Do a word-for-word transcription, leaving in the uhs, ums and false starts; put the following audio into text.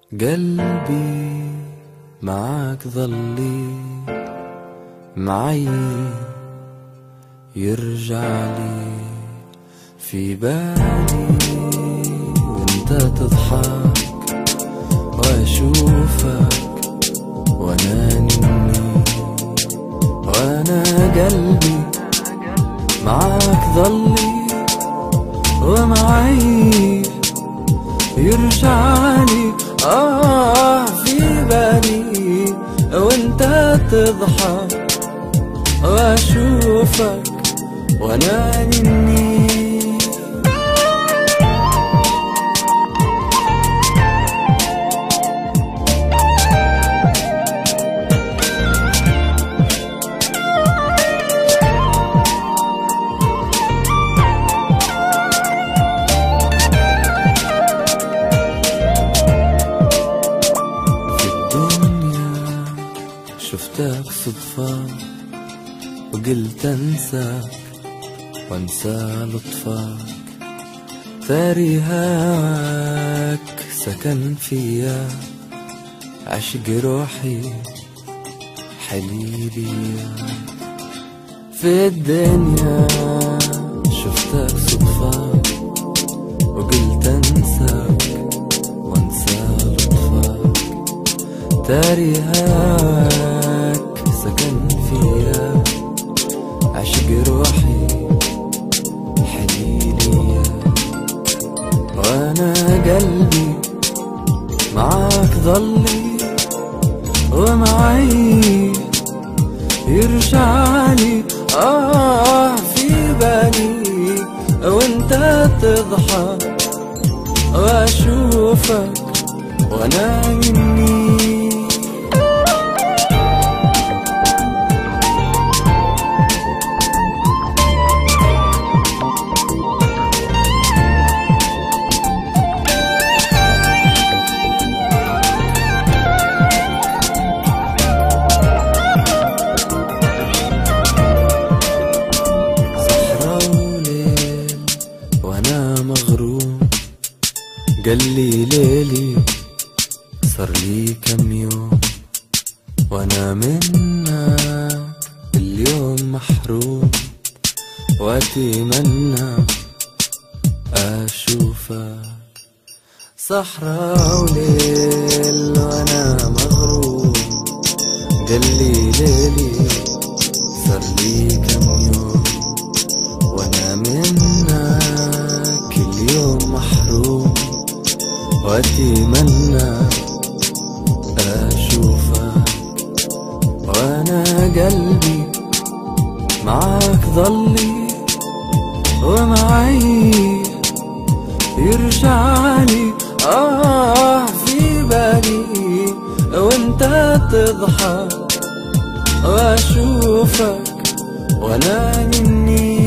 قلبي معاك ظلي معي يرجع لي في بالي وانت تضحك واشوفك وانا نمني وانا قلبي معاك ظلي ومعي يرجع لي آه في بالي وانت تضحك واشوفك وانا نمني. شفتك صدفة وقلت انساك وانسى لطفك، ثاري هواك سكن فيا عشق روحي حليلي في الدنيا. شفتك صدفة وقلت انساك وانسى لطفك، ثاري هواك سكن فيا عشق روحي حليلي وانا قلبي معاك ظلي ومعي يرجع لي آه في بالي وانت تضحك واشوفك وانا مني. قالي ليلي صار لي كم يوم وانا منك اليوم محروم، واتمنى اشوفك صحرا وليل وانا مغروم. قالي ليلي صار لي كم يوم وانا منك اليوم محروم، واتمنى اشوفك وانا قلبي معاك ظلي ومعي يرجع لي آه في بالي وانت تضحك واشوفك وانا مني.